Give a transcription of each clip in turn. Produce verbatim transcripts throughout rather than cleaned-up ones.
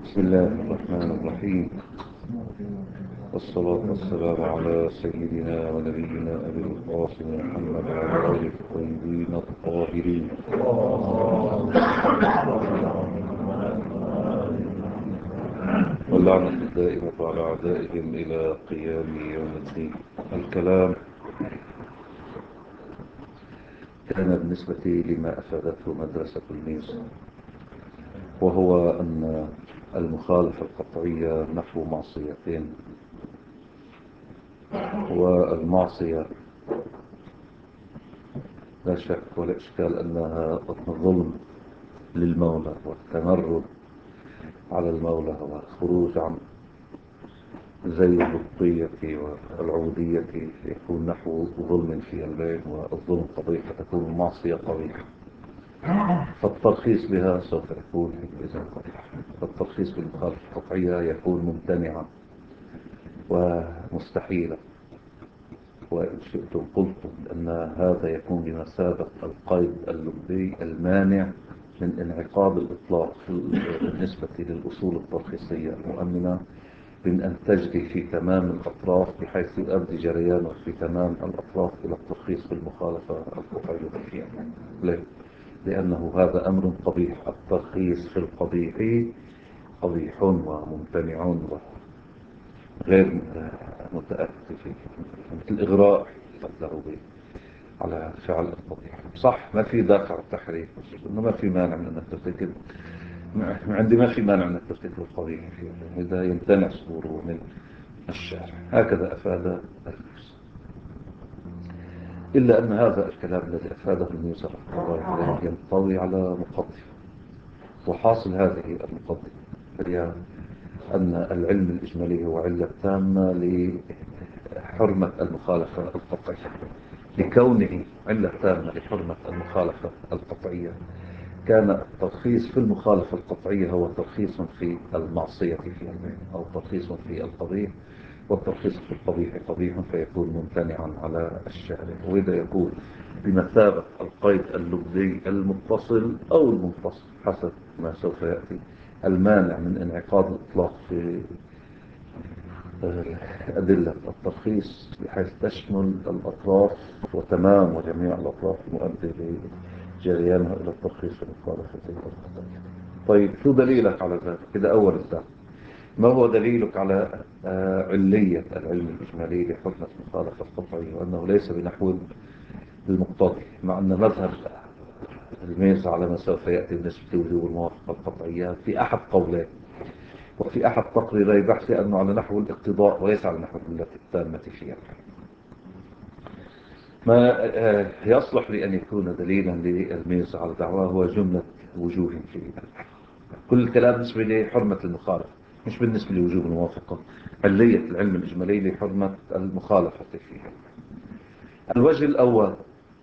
بسم الله الرحمن الرحيم، والصلاة والسلام على سيدنا ونبينا أبي القاسم محمد وعلى آله الطيبين الطاهرين. واللعنة الدائمة على أعدائهم إلى قيام يوم الدين. الكلام كان بالنسبة لما أفادته مدرسة الميز، وهو أن المخالفة القطعية نحو معصيتين، والمعصية لا شك ولا إشكال أنها ظلم للمولى والتمرد على المولى والخروج عن زي اللطية والعودية يكون نحو ظلم في البيت، والظلم قبيح فتكون المعصية قبيحة، فالترخيص بها سوف يكون إذن قبيح. فالترخيص بالمخالفة القطعية يكون ممتنعا ومستحيلا، وإن شئتم قلتم أن هذا يكون بمثابة القيد اللبي المانع من انعقاد الإطلاق بالنسبة للأصول الترخيصية المؤمنة من أن تجري في تمام الأطراف بحيث يؤدي جريانه في تمام الأطراف إلى الترخيص بالمخالفة القطعية فيها. ليه؟ لأنه هذا أمر قبيح. الترخيص في القبيح قبيح وممتنع وغير متأكد فيه، مثل الإغراء له به على فعل القبيح. صح، ما في دافع التحريم، إنه ما في مانع من أنك ترتكب، عندي ما في مانع أنك ترتكب القبيح إذا يمتنع صدوره من الشارع. هكذا أفاد الميوسى، إلا أن هذا الكلام الذي أفاده الميوسى رحمه الله عليه ينطوي على مقدمة، وحاصل هذه المقدمة هي أن العلم الإجمالي هو علة تامة لحرمة المخالفة القطعية. لكونه علة تامة لحرمة المخالفة القطعية، كان الترخيص في المخالفة القطعية هو ترخيص في المعصية في البيت، أو ترخيص في القبيح، والترخيص في القبيح قبيح فيكون ممتنعا على الشارع، وإذا يكون بمثابة القيد اللبي المتصل أو المنفصل حسب ما سوف يأتي، المانع من انعقاد الإطلاق في أدلة الترخيص بحيث تشمل الأطراف وتمام وجميع الأطراف المؤدي لجريانها إلى الترخيص والمخالفة القطعية. طيب، شو دليلك على ذلك؟ كده أول الدعم. ما هو دليلك على آه، علية العلم الإجمالي لحكمة المخالفة القطعية وأنه ليس بنحو المقتضي، مع أن مذهب الميز على ما سوف يأتي بالنسبة لوجوب الموافقة القطعية في أحد قولين، وفي أحد تقريري بحث أنه على نحو الاقتضاء وليس على نحو التي التامة فيها. ما آه، يصلح لأن يكون دليلا للميز على دعواه هو جملة وجوه فيه. كل الكلام بالنسبة لحرمة المخالفة، مش بالنسبة لوجوب الموافقة. علية العلم الإجمالي لحرمة المخالفة فيها. الوجه الأول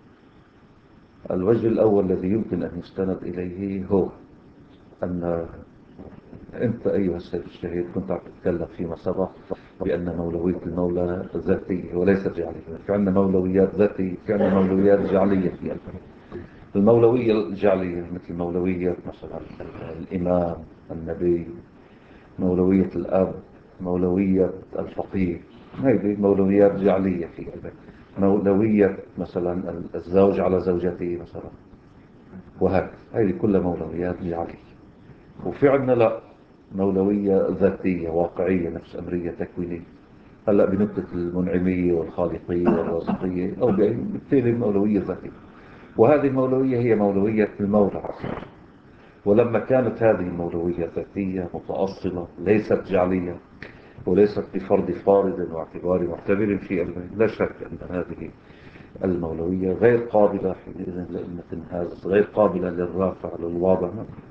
الوجه الأول الذي يمكن أن يستند إليه هو أن أنت أيها السيد الشهيد كنت عم تتكلم فيما سبق بأن مولوية المولى ذاتية وليست جعلية. في عندنا مولويات ذاتية، في عندنا مولويات جعلية. في المولوية الجعلية مثل مولوية مثلا الإمام، النبي، مولوية الأب، مولوية الفقيه. هذه مولويات جعلية في البيت. مولوية مثلا الزوج على زوجته مثلا، وهكذا. هذه كلها مولويات جعلية. وفي عندنا لا، مولوية ذاتية واقعية، نفس أمرية تكوينية. هلأ بنكتة المنعمية والخالقية والرازقية، أو بالتالي المولوية ذاتية. وهذه المولوية هي مولوية المولى عز وجل. ولما كانت هذه المولوية ذاتية متأصلة ليست جعلية، وليست بفرض فارض واعتبار معتبر في البيت، لا شك أن هذه المولوية غير قابلة حينئذ لأمة هذا، غير قابلة للرافع للواضع.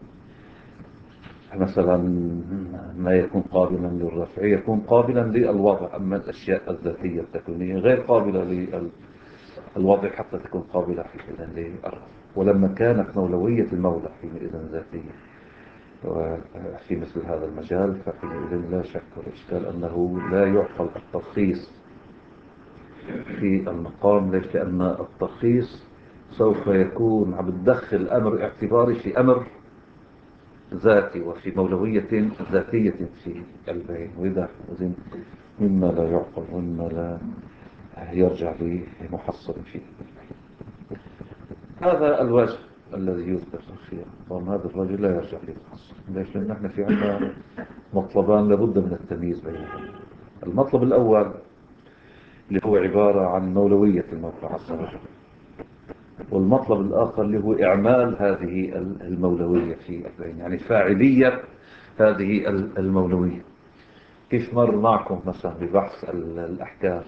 مثلا ما يكون قابلا للرفع يكون قابلا للوضع، أما الأشياء الذاتية التكوينية غير قابلة للوضع حتى تكون قابلة حينئذ للرفع. ولما كانت مولوية المولى حينئذ ذاتية وفي مثل هذا المجال، فحينئذ لا شك ولا إشكال أنه لا يعقل الترخيص في المقام، ليش؟ لأن الترخيص سوف يكون عم بتدخل أمر اعتباري في أمر ذاتي وفي مولوية ذاتية في البين، وإذا إذن مما لا يعقل ومما لا يرجع لمحصل فيه. هذا الوجه الذي يذكر في القرآن، هذا الرجل لا يرجع لمحصل. ليش؟ لأن نحن في عندنا مطلبان لابد من التمييز بينهم. المطلب الأول اللي هو عبارة عن مولوية المولى عز وجل، والمطلب الآخر اللي هو إعمال هذه المولوية في البين، يعني فاعلية هذه المولوية. كيف مر معكم مثلا ببحث الأحكام،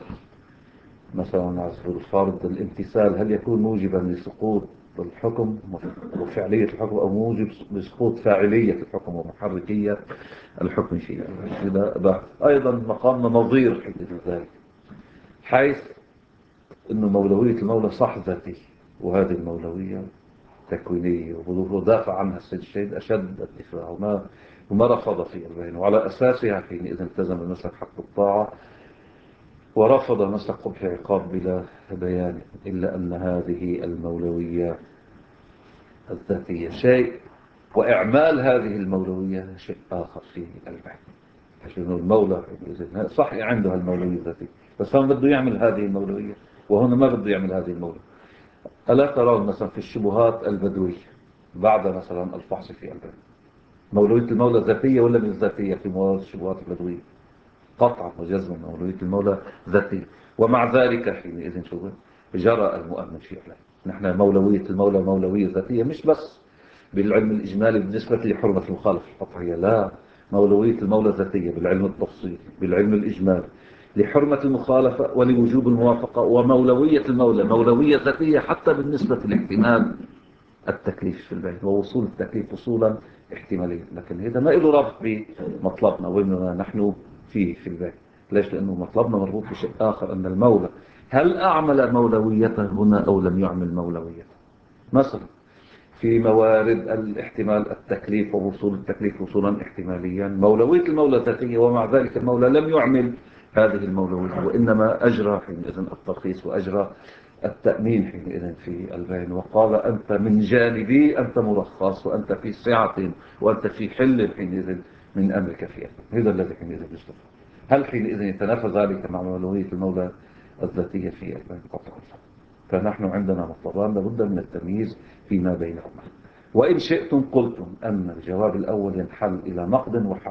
مثلا على سبيل الفرض الامتثال هل يكون موجبا لسقوط الحكم وفعلية الحكم، أو موجب لسقوط فاعلية الحكم ومحركية الحكم فيه؟ إذا أيضا مقامنا نظير حيث ذلك، حيث أنه مولوية المولى صح ذاتي، وهذه المولوية تكوينية، ودافع عنها السيد الشهيد أشد الدفاع وما, وما رفض في البين، وعلى أساسها حينئذ التزم المسلك حق الطاعة ورفض مسلك قبح عقاب بلا بيان. إلا أن هذه المولوية الذاتية شيء، وإعمال هذه المولوية شيء آخر في البين. عشان المولى صح عنده المولوية الذاتية، بس هو بده يعمل هذه المولوية، وهنا ما بده يعمل هذه المولوية. ألا ترون مثلا في الشبهات البدوية بعد مثلا الفحص في البين، مولوية المولى ذاتية ولا مش ذاتية في موارد الشبهات البدوية؟ قطعا وجزما مولوية المولى ذاتية. ومع ذلك حينئذ شو جرى المؤمن في عليه. نحن مولوية المولى مولوية ذاتية مش بس بالعلم الإجمالي بالنسبة لحرمة المخالفة القطعية، لا، مولوية المولى ذاتية بالعلم التفصيلي بالعلم الإجمالي لحرمة المخالفة ولوجوب الموافقة. ومولوية المولى مولوية ذاتية حتى بالنسبة لاحتمال التكليف في البين، ووصول التكليف وصولا احتماليا. لكن هذا ما له ربط بمطلبنا وما نحن فيه في البين. ليش؟ لأنه مطلبنا مربوط بشيء آخر، أن المولى هل أعمل مولويته هنا أو لم يعمل مولويته. مثلا في موارد الاحتمال التكليف ووصول التكليف وصولا احتماليا مولوية المولى ذاتية، ومع ذلك المولى لم يعمل هذه المولوية، وإنما أجرى حينئذ الترخيص وأجرى التأمين حينئذ في البين، وقال أنت من جانبي أنت مرخص، وأنت في سعة وأنت في حل حينئذ من أمرك فيها. هذا الذي حينئذ يصدق. هل حينئذ يتنافى ذلك مع مولوية المولى الذاتية في البين؟ قطعا. فنحن عندنا مطلبان لابد من التمييز فيما بينهما. وإن شئتم قلتم أن الجواب الأول ينحل إلى نقد وحل.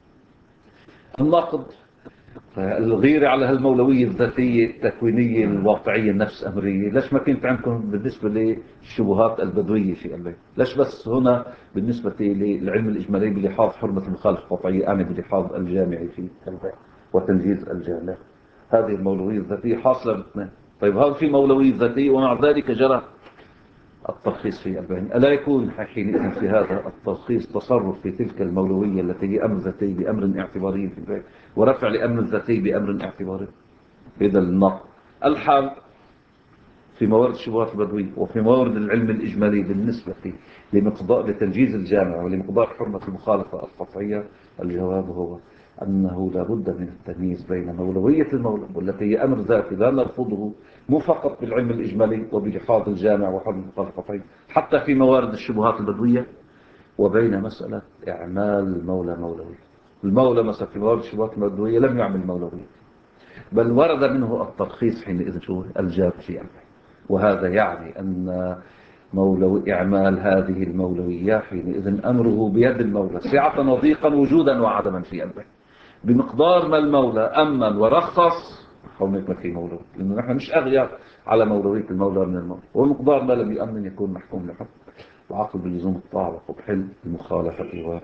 النقد الغيرة على هالمولوية الذاتية التكوينية الواقعية النفس أمرية. ليش ما كنت عندكم بالنسبة للشبهات البدوية في البيت؟ ليش بس هنا بالنسبة للعلم الإجمالي بلحاظ حرمة المخالفة القطعية، أنا بلحاظ الجامعي في البيت وتنجيز الجامع؟ هذه المولوية الذاتية حاصلة باثنين. طيب هذا في مولوية ذاتية ومع ذلك جرى الترخيص في البين، ألا يكون حينئذ في هذا الترخيص تصرف في تلك المولوية التي هي أمر ذاتي بأمر اعتباري في البين، ورفع لأمر ذاتي بأمر اعتباري؟ هذا النقد. الحال في موارد الشبهات البدوية وفي موارد العلم الإجمالي بالنسبة لمقدار لتنجيز الجامع ولمقدار حرمة المخالفة القطعية، الجواب هو أنه لا بد من التمييز بين مولوية المولى والتي هي أمر ذاتي لا نرفضه، مو فقط بالعلم الإجمالي وبلحاظ الجامع وحرمة المخالفة القطعية حتى في موارد الشبهات البدوية، وبين مسألة إعمال المولى مولوية. المولى مثلا في موارد الشبهات البدوية لم يعمل مولوية، بل ورد منه الترخيص حينئذ شو الجاب في أمره. وهذا يعني أن مولو إعمال هذه المولوية حينئذ أمره بيد المولى سعة وضيقا وجودا وعدما في أمره، بمقدار ما المولى أمن ورخص هونيك ما في مولوية، لأنه نحن مش أغير على مولوية المولى من المولى، ومقدار ما لم يأمن يكون محكوم لحد وعقل بلزوم الطاعة وقبح المخالفة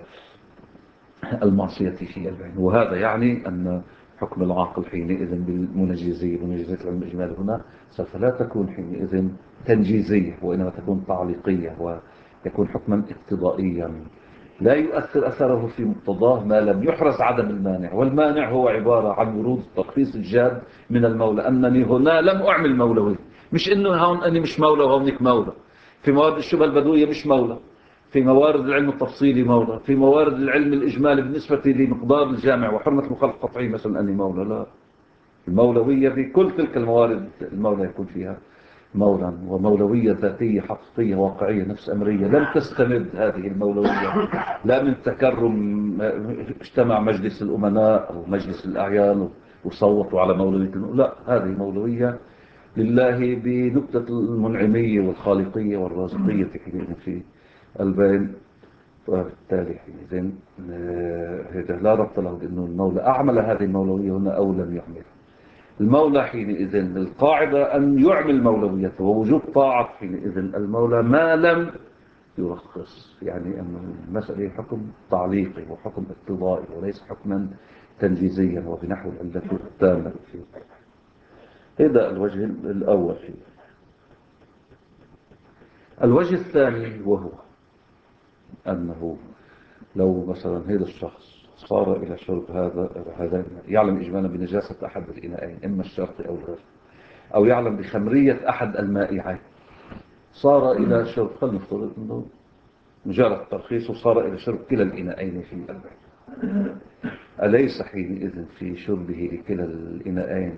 والمعصية في البين. وهذا يعني أن حكم العاقل حينئذ بالمنجزية منجزية العلم الإجمالي هنا سوف لا تكون حينئذ تنجيزية، وإنما تكون تعليقية، ويكون حكما اقتضائيا لا يؤثر أثره في مقتضاه ما لم يحرز عدم المانع. والمانع هو عبارة عن ورود الترخيص الجاد من المولى أنني هنا لم أعمل مولوي، مش إنه هون أني مش مولى وهونك مولى. في موارد الشبهة البدوية مش مولى، في موارد العلم التفصيلي مولى، في موارد العلم الإجمالي بالنسبة لمقدار الجامع وحرمة المخالفة القطعية مثلا أني مولى. لا، المولوية في كل تلك الموارد المولى يكون فيها مولا ومولوية ذاتية حقيقية واقعية نفس أمرية. لم تستمد هذه المولوية لا من تكرم اجتمع مجلس الأمناء أو مجلس الأعيان وصوتوا على مولوية، لا، هذه مولوية لله بنكتة المنعمية والخالقية والرازقية في البين. وبالتالي حينئذ هذا لا ربط له بأنه المولى أعمل هذه المولوية هنا أو لم يعمل. المولى حينئذ القاعدة أن يعمل مولويته ووجود طاعة حينئذ المولى ما لم يرخص، يعني أن المسألة حكم تعليقي وحكم اقتضائي وليس حكما تنجيزيا وبنحو العلة التامة فيه. هذا الوجه الأول فيه. الوجه الثاني وهو أنه لو مثلا هذا الشخص صار إلى شرب هذا هذا يعلم إجمالا بنجاسة أحد الإناءين إما الشرقي أو الغربي، أو يعلم بخمرية أحد المائعين، صار إلى شرب، فلنفترض أنه مجرد ترخيص وصار إلى شرب كلا الإناءين في البيت، أليس حينئذ في شربه لكلا الإناءين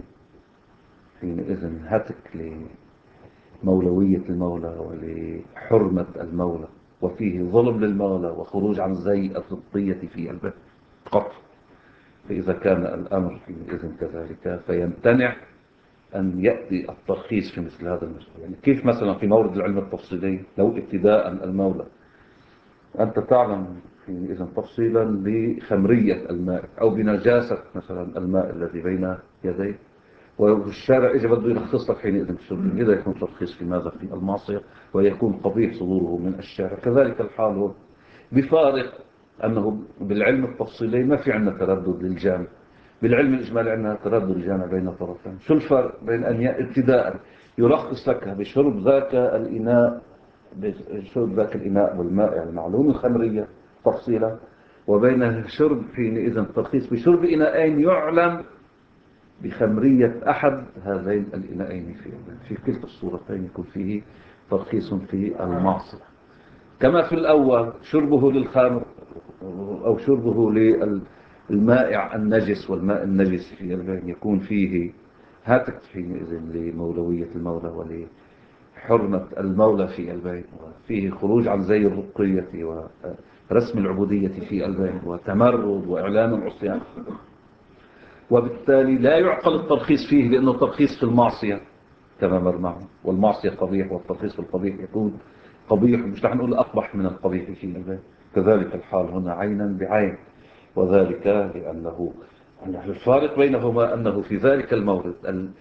حينئذ هتك لمولوية المولى ولحرمة المولى، وفيه ظلم للمولى وخروج عن زي الضبطية في البيت قط؟ فإذا كان الأمر حينئذ كذلك فيمتنع أن يأتي الترخيص في مثل هذا المجال. يعني كيف مثلا في مورد العلم التفصيلي لو ابتداء المولى أنت تعلم إذن تفصيلا بخمرية الماء أو بنجاسة مثلا الماء الذي بين يديه، والشارع إذا بده يرخص لك حينئذ الشرب، إذا يكون ترخيص في ماذا؟ في المعصية، ويكون قبيح صدوره من الشارع. كذلك الحال هو، بفارق أنه بالعلم التفصيلي ما في عندنا تردد للجامع، بالعلم الإجمالي عندنا تردد الجامع بين طرفين. شو الفرق بين أن ابتداء يرخص لك بشرب ذاك الإناء بشرب ذاك الإناء والماء يعني معلوم الخمرية تفصيلا، وبين شرب حينئذ ترخيص بشرب إناءين يعلم بخمرية أحد هذين الإناءين في في كلتا الصورتين يكون فيه ترخيص في المعصية. كما في الأول شربه للخمر أو شربه للمائع النجس والماء النجس في البين يكون فيه هاتك حينئذ لمولوية المولى ولحرمة المولى في البين، وفيه خروج عن زي الرقية ورسم العبودية في البين وتمرد وإعلان العصيان، وبالتالي لا يعقل الترخيص فيه لأنه ترخيص في المعصية كما مر معه، والمعصية قبيح والترخيص في القبيح يكون قبيح، مش رح نقول أقبح من القبيح في البين. كذلك الحال هنا عينا بعين، وذلك لأنه الفارق بينهما أنه في ذلك المورد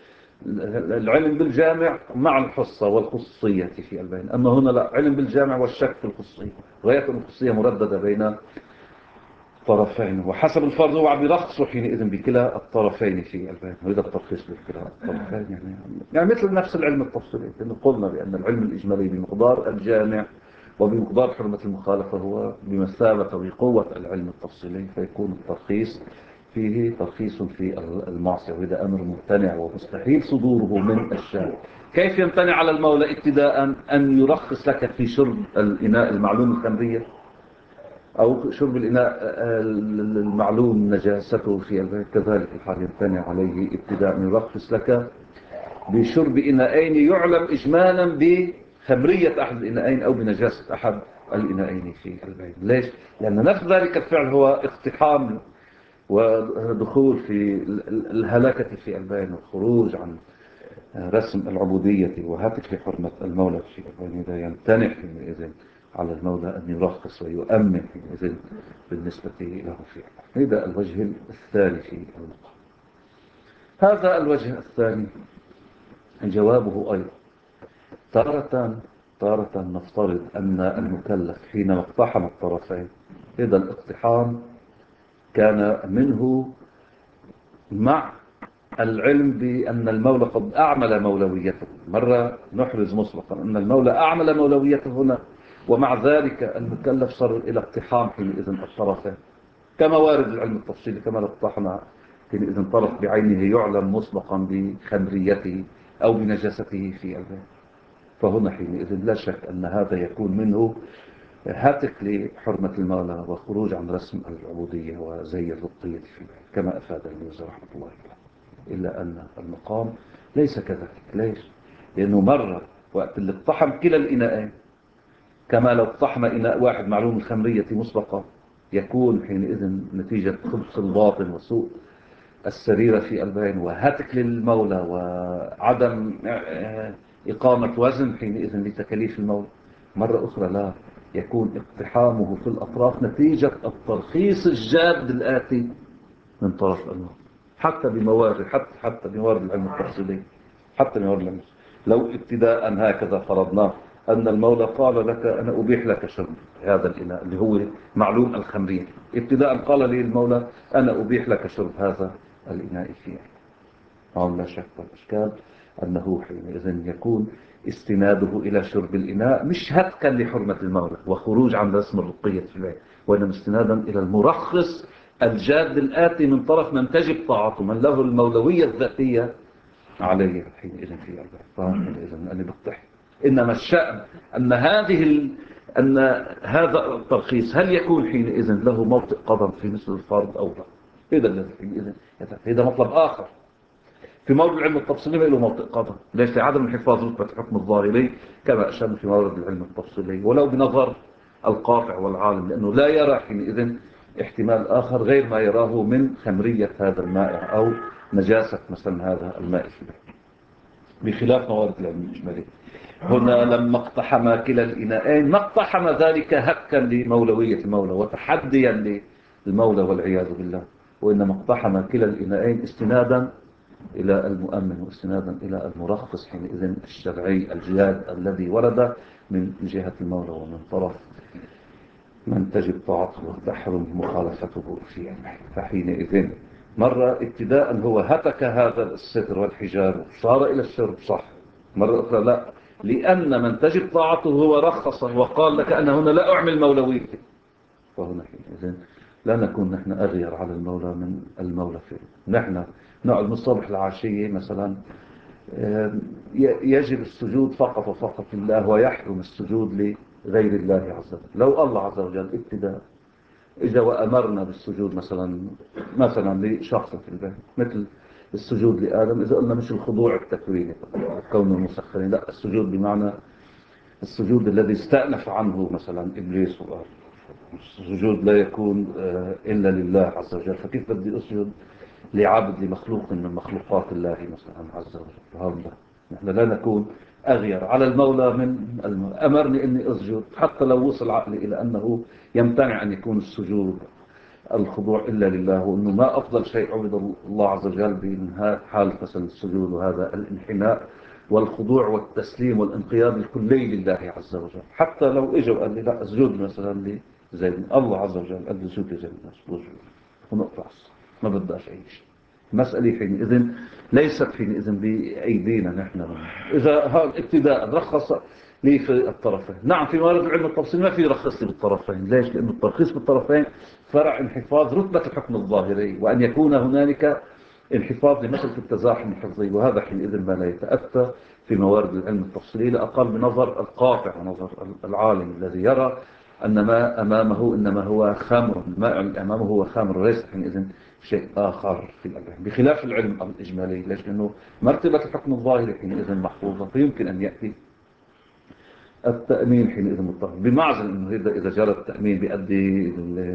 العلم بالجامع مع الحصة والخصوصية في البين، أما هنا لا، علم بالجامع والشك في الخصوصية، غاية الخصوصية مرددة بين طرفين، وحسب الفرض هو عم يرخصوا حينئذ بكلا الطرفين في البين، وإذا الترخيص بكلا الطرفين يعني يعني مثل نفس العلم التفصيلي، لأنه قلنا بأن العلم الإجمالي بمقدار الجامع وبمقدار حرمة المخالفة هو بمثابة وبقوة العلم التفصيلي، فيكون الترخيص فيه ترخيص في المعصية، وإذا أمر ممتنع ومستحيل صدوره من الشارع. كيف يمتنع على المولى ابتداء أن يرخص لك في شرب الإناء المعلوم الخمرية أو شرب الإناء المعلوم نجاسته في البيت؟ كذلك الحال يمتنع عليه ابتداء أن يرخص لك بشرب إناءين يعلم إجمالا بخمرية أحد الإناءين أو بنجاسة أحد الإناءين في البيت. ليش؟ لأن نفس ذلك الفعل هو اقتحام ودخول في الهلاكة في البين والخروج عن رسم العبودية وهاتك في حرمة المولى في البين. إذا يمتنع حينئذ على المولى أن يرخص ويؤمن حينئذ بالنسبة له في هذا الوجه الثاني في المقام. هذا الوجه الثاني جوابه أيضا تارة تارة نفترض أن المكلف حينما اقتحم الطرفين إذا الاقتحام كان منه مع العلم بأن المولى قد أعمل مولويته، مرة نحرز مسبقا أن المولى أعمل مولويته هنا، ومع ذلك المكلف صار إلى اقتحام حينئذ الطرفين كما وارد العلم التفصيلي، كما لو اقتحم حينئذ طرف بعينه يعلم مسبقا بخمريته أو بنجاسته في البيت، فهنا حينئذ لا شك أن هذا يكون منه هاتك لحرمة المولى وخروج عن رسم العبودية وزي الرقية في البيت كما أفاد الميزة رحمة الله عليه. إلا أن المقام ليس كذلك. ليش؟ لأنه مرة وقت اللي اقتحم كلا الإناءين، كما لو اقتحم إناء واحد معلوم الخمرية مسبقا، يكون حينئذ نتيجة خبث الباطن وسوء السريرة في البين وهتك للمولى وعدم إقامة وزن حينئذ لتكاليف المولى. مرة أخرى لا، يكون اقتحامه في الأطراف نتيجة الترخيص الجاد الآتي من طرف المولى، حتى بموارد حتى حتى بموارد العلم التفصيلي، حتى بموارد العلم. لو ابتداء هكذا فرضنا أن المولى قال لك أنا أبيح لك شرب هذا الإناء اللي هو معلوم الخمرين، ابتداء قال لي المولى أنا أبيح لك شرب هذا الإناء فيه، هون لا شك والإشكال أنه حينئذ يكون استناده إلى شرب الإناء مش هتكا لحرمة المولى وخروج عن رسم الرقية في العين، وإنما استنادا إلى المرخص الجاد الآتي من طرف من تجب طاعته، من له المولوية الذاتية عليه حينئذ في البحث. حينئذ أنا بقتحم. إنما الشأن أن هذه ال... أن هذا الترخيص هل يكون حينئذ له موطئ قدم في مثل الفرض أو لا؟ هذا الذي حينئذ هذا مطلب آخر. في مورد العلم التفصيلي ما له موطئ قدم، ليس لعدم الحفاظ رتبة الحكم الظاهري كما أشار في مورد العلم التفصيلي، ولو بنظر القاطع والعالم، لأنه لا يرى حينئذ احتمال آخر غير ما يراه من خمرية هذا المائع أو نجاسة مثلا هذا الماء بخلاف موارد العلم الإجمالي. هنا لما اقتحم كلا الإناءين ما اقتحم ذلك هكا لمولوية المولى وتحديا للمولى والعياذ بالله، وإنما اقتحم كلا الإناءين استنادا إلى المؤمن واستنادا إلى المرخص حينئذ الشرعي الجياد الذي ورد من جهة المولى ومن طرف من تجب طاعته وتحرم مخالفته فيه. فحينئذ مرة ابتداء هو هتك هذا الستر والحجاب صار إلى الشرب صح، مرة أخرى لا، لأن من تجب طاعته هو رخص وقال لك أنا هنا لا أعمل مولويتي، فهنا حينئذ لا نكون نحن أغير على المولى من المولى فيه. نحن نقعد من الصبح العشية مثلا يجب السجود فقط وفقط لله ويحرم السجود لغير الله عز وجل. لو الله عز وجل ابتداء إذا وأمرنا بالسجود مثلا مثلا لشخص في البيت مثل السجود لآدم، إذا قلنا مش الخضوع التكويني كون المسخرين، لا، السجود بمعنى السجود الذي استأنف عنه مثلا إبليس وآدم، السجود لا يكون إلا لله عز وجل، فكيف بدي أسجد لعبد لمخلوق من مخلوقات الله مثلا عز وجل؟ هذا نحن لا نكون أغير على المولى من المولى. أمرني أني أسجد حتى لو وصل عقلي إلى أنه يمتنع أن يكون السجود الخضوع إلا لله، وأنه ما أفضل شيء عبد الله عز وجل بإنهاء حالة مثلا السجود، وهذا الانحناء والخضوع والتسليم والانقياد الكلي لله عز وجل. حتى لو إجوا قال لي لا أسجد مثلا لزيد، الله عز وجل قال لي سجد لزيد أسجد ونقطع ما بدأش أي شيء. مسألة حينئذ ليست حينئذ بأيدينا نحن. إذا هذا ابتداء رخص لي في الطرفين، نعم في موارد العلم التفصيل ما في رخص لي بالطرفين. ليش؟ لأن الترخيص بالطرفين فرع انحفاظ رتبة الحكم الظاهري، وأن يكون هنالك انحفاظ لمسألة التزاحم الحفظي، وهذا حينئذ ما لا يتأتى في موارد العلم التفصيلي لأقل بنظر القاطع ونظر العالم الذي يرى أن ما أمامه إنما هو خمر، ما أمامه هو خمر ليس حينئذ شيء آخر في الألبان، بخلاف العلم الإجمالي. ليش؟ لأنه مرتبة الحكم الظاهري حينئذ محفوظة، فيمكن أن يأتي التأمين حينئذ مضطر، بمعزل أنه إذا جرى التأمين بيؤدي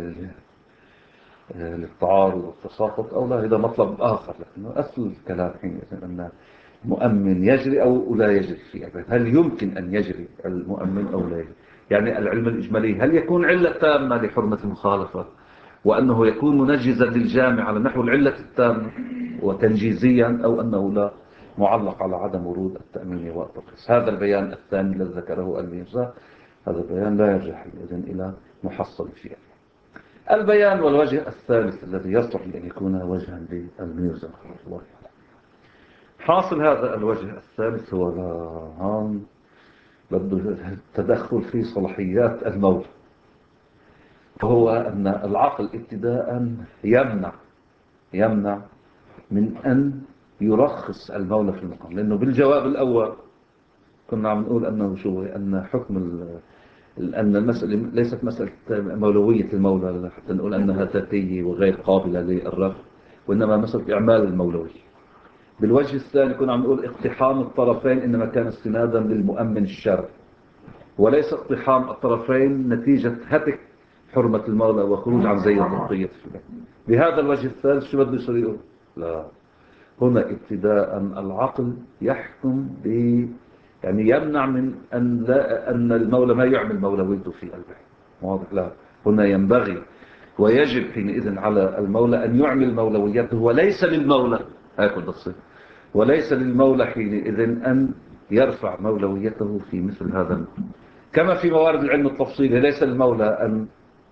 للتعارض والتساقط أو لا، هذا مطلب آخر. لكنه أصل الكلام حينئذ أن المؤمن يجري أو لا يجري في البيت. هل يمكن أن يجري المؤمن أو لا يجري؟ يعني العلم الإجمالي هل يكون علة تامة لحرمة المخالفة وأنه يكون منجزا للجامع على نحو العلة التامة وتنجيزيا، أو أنه لا، معلق على عدم ورود التأمين والترخيص؟ هذا البيان الثاني الذي ذكره الميرزا، هذا البيان لا يرجع إذن إلى محصل فيه. البيان والوجه الثالث الذي يصلح لأن يكون وجها للميرزا رحمه الله، حاصل هذا الوجه الثالث هو هون بده التدخل في صلاحيات المولى، وهو أن العقل ابتداء يمنع يمنع من أن يرخص المولى في المقام. لأنه بالجواب الأول كنا عم نقول أنه شو أن حكم أن المسألة ليست مسألة مولوية المولى حتى نقول أنها ذاتية وغير قابلة للرفض، وإنما مسألة إعمال المولوية. بالوجه الثاني كنا عم نقول اقتحام الطرفين إنما كان استنادا للمؤمن الشرعي، وليس اقتحام الطرفين نتيجة هتك حرمة المولى وخروج عن زي التقية. بهذا الوجه الثالث شو بده يصير يقول؟ لا، هنا ابتداء العقل يحكم ب يعني يمنع من أن لا أن المولى ما يعمل مولويته في قلبه. واضح؟ لا، هنا ينبغي ويجب حينئذ على المولى أن يعمل مولويته، وليس للمولى هاكل بصير وليس للمولى حينئذ أن يرفع مولويته في مثل هذا الموضوع. كما في موارد العلم التفصيلي ليس للمولى أن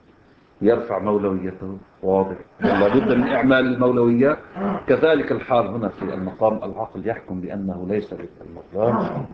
يرفع مولويته. واضح؟ لابد من إعمال المولويات. كذلك الحال هنا في المقام العقل يحكم بأنه ليس للمولى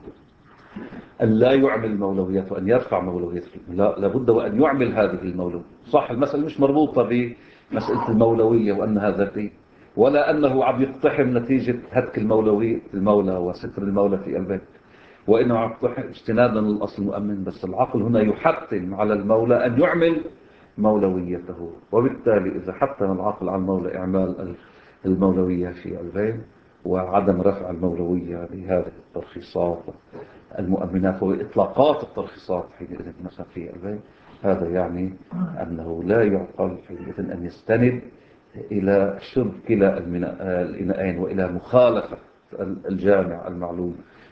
أن لا يعمل مولويته وأن يرفع مولويته، لا، لابد وأن يعمل هذه المولوية. صح، المسألة مش مربوطة بمسألة المولوية وأنها ذاتية، ولا أنه عم يقتحم نتيجة هتك المولوية المولى وستر المولى في البيت، وإنه عم يقتحم استنادا للأصل المؤمن. بس العقل هنا يحتم على المولى أن يعمل مولويته، وبالتالي إذا حتم العقل على المولى إعمال المولوية في البيت وعدم رفع المولوية لهذه الترخيصات المؤمنات وإطلاقات الترخيصات حينئذ مثلا في البيت، هذا يعني أنه لا يعقل حينئذ أن يستند إلى شرب كلا الإناءين وإلى مخالفة الجامع المعلوم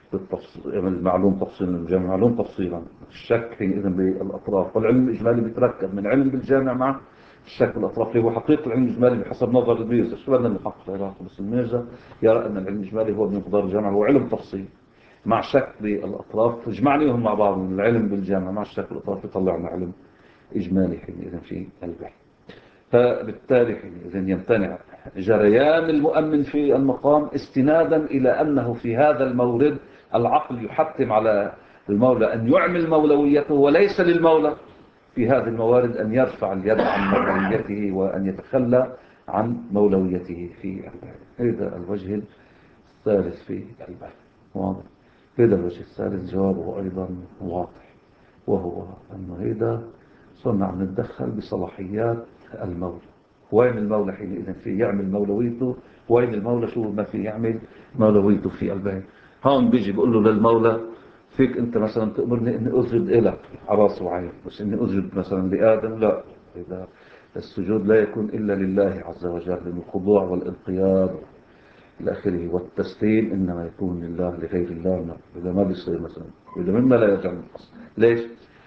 المعلوم تفصيلا الجامع المعلوم تفصيلا. الشك حينئذ بالأطراف، والعلم الإجمالي بيتركب من علم بالجامع مع الشك بالأطراف اللي هو حقيقة العلم الإجمالي بحسب نظر الميرزا. شو بدنا نحقق العلاقة؟ بس الميرزا يرى أن العلم الإجمالي هو بمقدار الجامع هو علم تفصيل مع شك بالأطراف، اجمعنيهم مع بعض من العلم بالجامع مع الشك بالأطراف يطلعنا علم إجمالي حينئذ في البحث. فبالتالي حينئذ يمتنع جريان المؤمن في المقام استنادا إلى أنه في هذا المورد العقل يحتم على المولى أن يعمل مولويته، وليس للمولى في هذه الموارد أن يرفع اليد عن مولويته وأن يتخلى عن مولويته في البحث. هذا الوجه الثالث في البحث. واضح؟ هذا الوجه الثالث جوابه أيضا واضح، وهو أنه هذا صنع نتدخل بصلاحيات المولى. وين المولى حينئذ في يعمل مولويته؟ وين المولى شو ما في يعمل مولويته في البيت؟ هون بيجي بقول له للمولى فيك أنت مثلا تأمرني أني أسجد إلك عراس وعين، بس أني أسجد مثلا لآدم لا. إذا السجود لا يكون إلا لله عز وجل، الخضوع والانقياد إلى آخره والتسليم إنما يكون لله لغير الله. إذا ما بيصير مثلا إذا مما لا يرجع من الأصل. ليش؟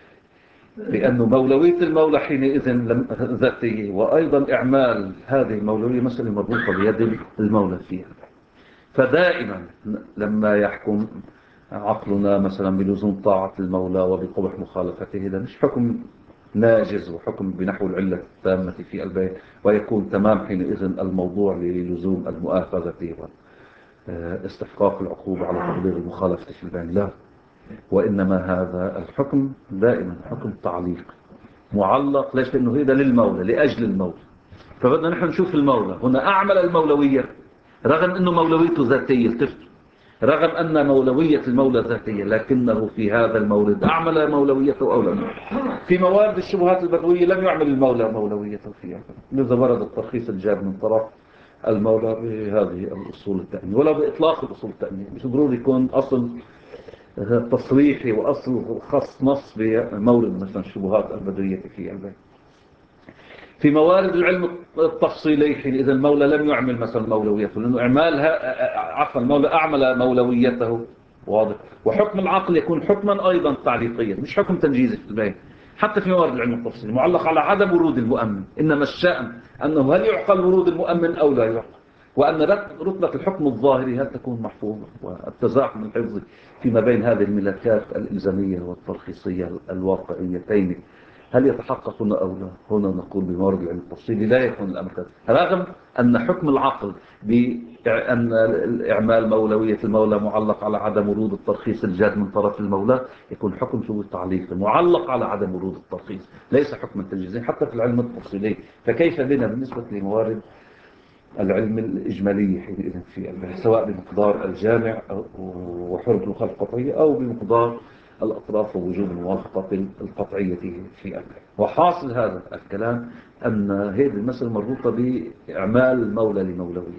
لأنه مولوية المولى حينئذ ذاتيه، وأيضا إعمال هذه المولوية مسألة مربوطة بيد المولى فيها. فدائما لما يحكم عقلنا مثلا بلزوم طاعة المولى وبقبح مخالفته، هذا مش حكم ناجز وحكم بنحو العلة التامة في البيت ويكون تمام حينئذ الموضوع للزوم المؤاخذة واستحقاق العقوبة على تقدير المخالفة في البين. لا، وإنما هذا الحكم دائما حكم تعليق معلق. ليش؟ لأنه هذا للمولى لأجل المولى. فبدنا نحن نشوف المولى هنا أعمل المولوية رغم أنه مولويته ذاتية. التفت رغم أن مولوية المولى ذاتية، لكنه في هذا المولد أعمل مولويته أو لم. في موارد الشبهات البدوية لم يعمل المولى مولويته فيها، لذا ورد الترخيص الجاب من طرف المولى بهذه الأصول التأمين، ولا بإطلاق الأصول التأمين. مش ضروري يكون أصل تصريحي وأصل خاص نص بمورد مثلا الشبهات البدوية في البيت. في موارد العلم التفصيلي حينئذ المولى لم يعمل مثلا مولويته، لأنه إعمالها عفوا المولى أعمل مولويته. واضح؟ وحكم العقل يكون حكما أيضا تعليقيا مش حكم تنجيزي في البيت. حتى في موارد العلم التفصيلي معلق على عدم ورود المؤمن، إنما الشأن أنه هل يعقل ورود المؤمن أو لا يعقل، وأن رتبة الحكم الظاهري هل تكون محفوظة، والتزاحم الحفظي فيما بين هذه الملكات الإلزامية والترخيصية الواقعيتين هل يتحقق هنا أو لا. هنا نقول بمورد العلم التفصيلي لا يكون الأمر كذا، رغم أن حكم العقل بأن الإعمال مولوية المولى معلق على عدم ورود الترخيص الجاد من طرف المولى، يكون حكم شو التعليق معلق على عدم ورود الترخيص ليس حكم التنجيزي حتى في العلم التفصيلي. فكيف بنا بالنسبة لموارد العلم الإجمالي حينئذ في سواء بمقدار الجامع وحرمة المخالفة القطعية أو بمقدار الأطراف ووجود الموافقة القطعية في الكلام. وحاصل هذا الكلام أن هذه المسألة مربوطة بإعمال المولى لمولوية،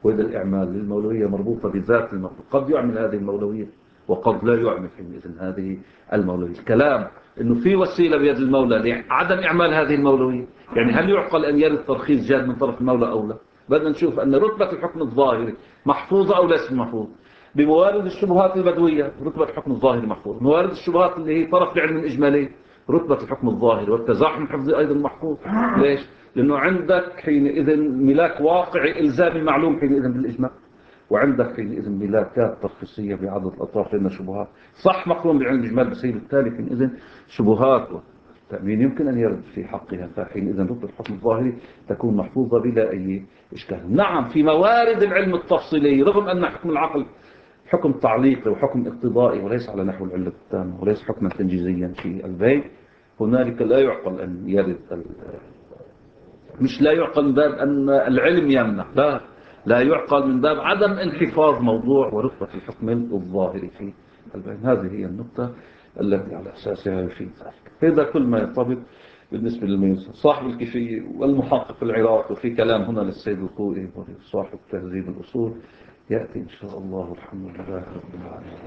وإذا الإعمال للمولوية مربوطة بذات المخلوق، قد يعمل هذه المولوية وقد لا يعمل حينئذ هذه المولوية. الكلام أنه في وسيلة بيد المولى لعدم إعمال هذه المولوية، يعني هل يعقل أن يرد ترخيص جاد من طرف المولى أو لا؟ بدنا نشوف أن رتبة الحكم الظاهري محفوظة أو ليست محفوظة. بموارد الشبهات البدوية رتبة الحكم الظاهري محفوظ. موارد الشبهات اللي هي طرف لعلم الإجمالي رتبة الحكم الظاهري والتزاحم الحفظي أيضا محفوظ. ليش؟ لأنه عندك حينئذ ملاك واقعي إلزامي معلوم حينئذ بالإجمال، وعندك حينئذ ملاكات ترخيصية بعدد الأطراف لأنها شبهات صح مقرون بعلم الإجمال، بس هي بالتالي حينئذ شبهات التأمين يمكن أن يرد في حقها، فحينئذ رتبة الحكم الظاهري تكون محفوظة بلا أي إشكال. نعم في موارد العلم التفصيلي، رغم أن حكم العقل حكم تعليقي وحكم اقتضائي وليس على نحو العلة التامة وليس حكما تنجيزيا في البيت، هنالك لا يعقل أن يرد ال... مش لا يعقل من باب أن العلم يمنع، لا لا يعقل من باب عدم انحفاظ موضوع ورتبة الحكم الظاهري في البيت. هذه هي النقطة التي على أساسها يفيد ذلك. هذا كل ما يرتبط بالنسبة للميز صاحب الكيفية والمحقق العراقي. وفي كلام هنا للسيد الخوئي صاحب تهذيب الأصول يأتي إن شاء الله. الحمد لله رب العالمين.